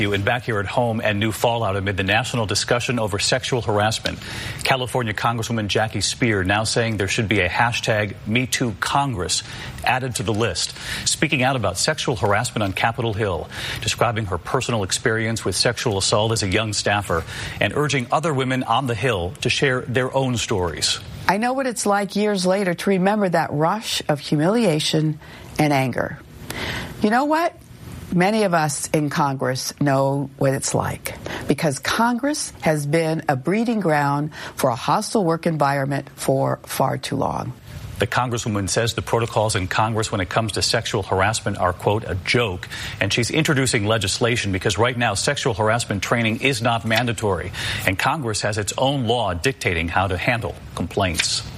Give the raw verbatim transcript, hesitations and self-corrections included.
And back here at home, and new fallout amid the national discussion over sexual harassment. California Congresswoman Jackie Speier now saying there should be a hashtag Me Too Congress added to the list, speaking out about sexual harassment on Capitol Hill, describing her personal experience with sexual assault as a young staffer, and urging other women on the Hill to share their own stories. I know what it's like years later to remember that rush of humiliation and anger. You know what? Many of us in Congress know what it's like, because Congress has been a breeding ground for a hostile work environment for far too long. The Congresswoman says the protocols in Congress when it comes to sexual harassment are, quote, a joke, and she's introducing legislation because right now sexual harassment training is not mandatory, and Congress has its own law dictating how to handle complaints.